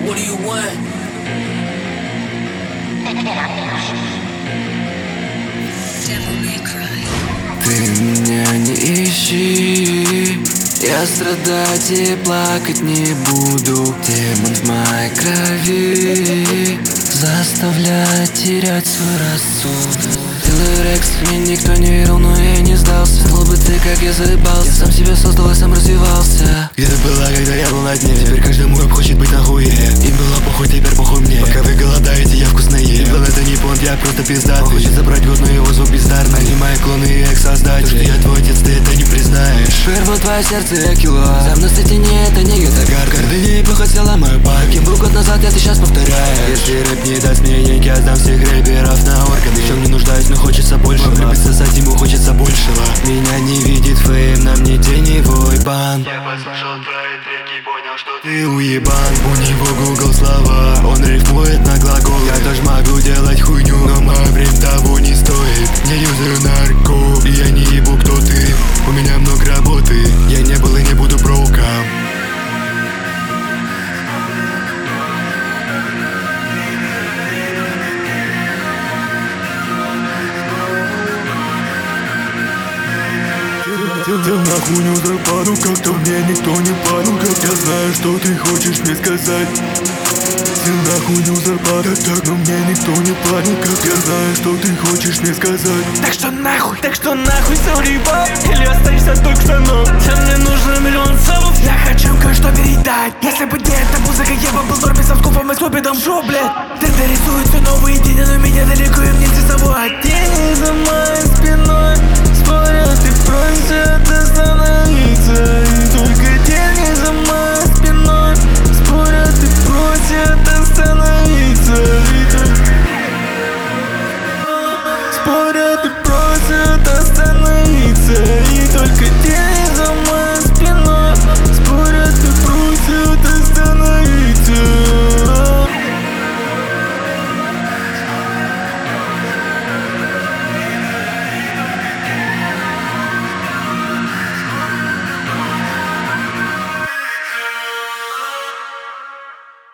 What do you want? Ты меня не ищи, я страдать и плакать не буду. Демон в моей крови заставляет терять свой рассудок. Белый Рекс, мне никто не верил, но я не сдался. Знал бы ты, как я заебался. Я сам себя создал и сам развивался. Где ты была, когда я был на дне? Теперь каждый мой хочет быть на хуе. Им было похуй, теперь похуй мне. Пока вы голодаете, я вкусно ем. Был это не понт, я просто пиздатый. Он хочет забрать год, но его звук бездарный. Они мои клоны и экс-создатели. То, что я твой отец, ты это не признаешь. Шверну твое сердце, я кило. Сам на стене, это не гитагар. Каждый день плохо села мою пак. Кем был год назад, я ты сейчас повторяешь. Если рэп не даст мне деньги, я сдам всех рэперов на органы. В чем не нуждаюсь, но хочется большего. Любит сосать, ему хочется большего. Меня не видит фейм, на мне теневой бан. Я послушал твои треки, понял, что ты уебан. У него Google слова, он рифмует на глагол. Я тоже могу делать хуйню, но мой бред того не стоит. Не юзаю нарко, и я не ебу, кто ты. У меня много работы, я не был и не буду броуком. Сел на хуйню зарплату, как-то мне никто не понял. Как я знаю, что ты хочешь мне сказать. Сел на хуйню зарплату, так, но мне никто не понял. Как я знаю, что ты хочешь мне сказать. Так что нахуй заебал. Или останешься только штанов. Тебе мне нужно миллион сабов. Я хочу кое-что передать. Если бы не эта музыка, я бы был норме со скупом и скупидом. Шо, блядь? Ты рисуются новые тени, но меня далеко им не рисовать. Тени за моей спиной спорят и просят остановить.